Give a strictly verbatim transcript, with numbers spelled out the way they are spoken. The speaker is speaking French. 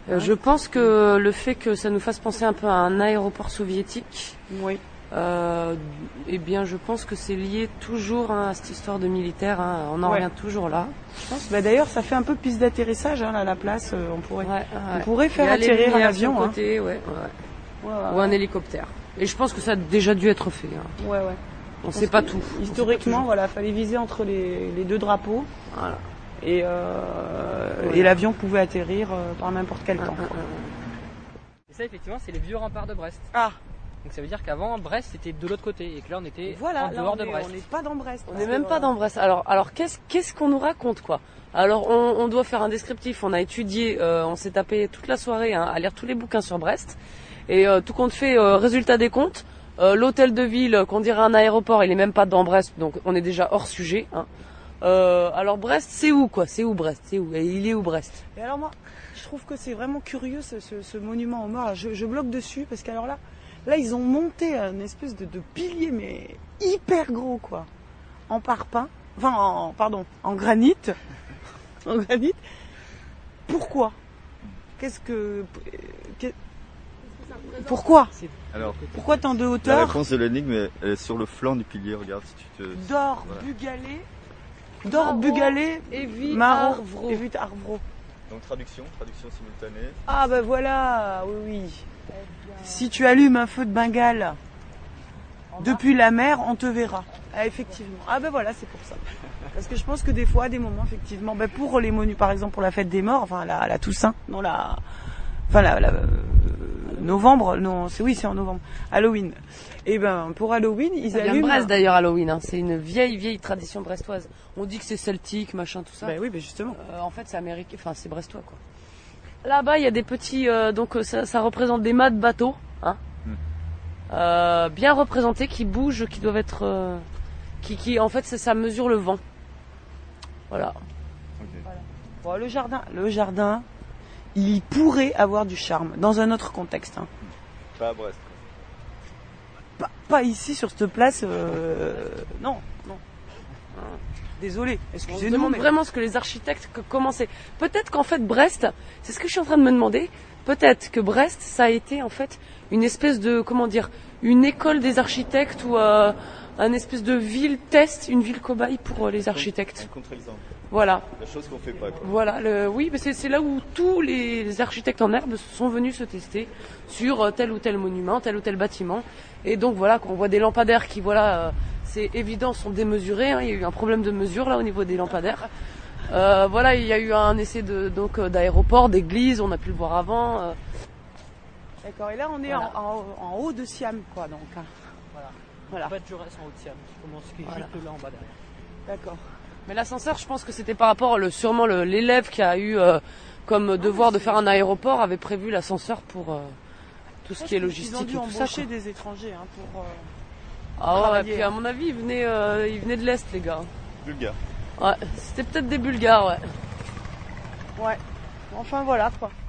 Euh, je pense que le fait que ça nous fasse penser un peu à un aéroport soviétique, oui. euh, eh bien, je pense que c'est lié toujours hein, à cette histoire de militaire. Hein, on en ouais. revient toujours là. Je pense. Bah, d'ailleurs, ça fait un peu piste d'atterrissage hein, là, à la place. Euh, on pourrait, ouais, ouais. on pourrait faire atterrir un avion, hein. Côté, ouais, ouais. Ouais, ouais, ou un hélicoptère. Et je pense que ça a déjà dû être fait. Hein. Ouais, ouais. On ne sait pas tout. Historiquement, voilà, fallait viser entre les, les deux drapeaux. Voilà. Et, euh, voilà. Et l'avion pouvait atterrir euh, par n'importe quel temps. Quoi. Et ça, effectivement, c'est les vieux remparts de Brest. Ah. Donc ça veut dire qu'avant, Brest était de l'autre côté et que là, on était voilà, en dehors de est, Brest. On n'est pas dans Brest. On n'est même pas dans Brest. Alors, alors qu'est-ce, qu'est-ce qu'on nous raconte, quoi? Alors, on, on doit faire un descriptif. On a étudié, euh, on s'est tapé toute la soirée hein, à lire tous les bouquins sur Brest. Et euh, tout compte fait, euh, résultat des comptes, euh, l'hôtel de ville qu'on dirait un aéroport, il est même pas dans Brest, donc on est déjà hors sujet. Hein. Euh, alors Brest, c'est où quoi? C'est où Brest? C'est où? Et il est où Brest? Et alors moi, je trouve que c'est vraiment curieux ce, ce, ce monument aux morts. Je, je bloque dessus parce qu'alors là, là ils ont monté une espèce de, de pilier mais hyper gros quoi, en parpaing, enfin en pardon, en granit, en granit. Pourquoi? Qu'est-ce que, qu'est, pourquoi? Alors, pourquoi tant de hauteur? La réponse de l'énigme est sur le flanc du pilier. Regarde si tu te. D'or voilà. bugalé. D'or bugalé, Maro, Evit Arvro. Donc traduction, traduction simultanée. Ah ben voilà, oui oui. Eh si tu allumes un feu de Bengale depuis la mer, on te verra. Ah, effectivement. Ah ben voilà, c'est pour ça. Parce que je pense que des fois, à des moments, effectivement, ben pour les menus, par exemple pour la fête des morts, enfin la, la Toussaint, non la, enfin la, la euh, novembre, non, c'est oui, c'est en novembre, Halloween. Et ben pour Halloween, ils ça allument. Vient de Brest d'ailleurs Halloween, hein. C'est une vieille vieille tradition brestoise. On dit que c'est celtique, machin, tout ça. Ben oui, ben justement. Euh, en fait, c'est américain, enfin c'est brestois quoi. Là-bas, il y a des petits, euh, donc ça, ça représente des mâts de bateaux, hein, mm. euh, bien représentés, qui bougent, qui doivent être, euh, qui, qui, en fait, ça, ça mesure le vent. Voilà. Okay. Voilà. Bon, le jardin, le jardin, il pourrait avoir du charme dans un autre contexte. Hein. Pas à Brest. Pas, pas ici sur cette place. Euh, non, non. Désolé, excusez-nous. On se demande mais... vraiment ce que les architectes comment c'est. Peut-être qu'en fait Brest, c'est ce que je suis en train de me demander. Peut-être que Brest, ça a été en fait une espèce de comment dire, une école des architectes ou euh, un espèce de ville test, une ville cobaye pour euh, les architectes. Un contre-exemple. Voilà. La chose qu'on fait pas. Quoi. Voilà, le, oui, mais c'est, c'est là où tous les architectes en herbe sont venus se tester sur tel ou tel monument, tel ou tel bâtiment. Et donc voilà, qu'on voit des lampadaires qui, voilà, euh, c'est évident, sont démesurés. Hein, il y a eu un problème de mesure là au niveau des lampadaires. Euh, voilà, il y a eu un essai de, donc d'aéroport, d'église, on a pu le voir avant. Euh. D'accord, et là on est voilà. en, en, en haut de Siam, quoi, donc. Hein. Voilà. Voilà. Bas de Jaurès en haut de Siam, qui commence qui est voilà. Juste là en bas derrière. D'accord. Mais l'ascenseur, je pense que c'était par rapport, le, sûrement le, l'élève qui a eu euh, comme ah, devoir de faire un aéroport avait prévu l'ascenseur pour euh, tout ce qui est logistique ils ont dû et tout ça. Embaucher des étrangers hein, pour. Euh, ah ouais, et puis à mon avis, ils venaient, euh, ils venaient de l'Est, les gars. Bulgares. Ouais, c'était peut-être des Bulgares, ouais. Ouais. Enfin voilà quoi.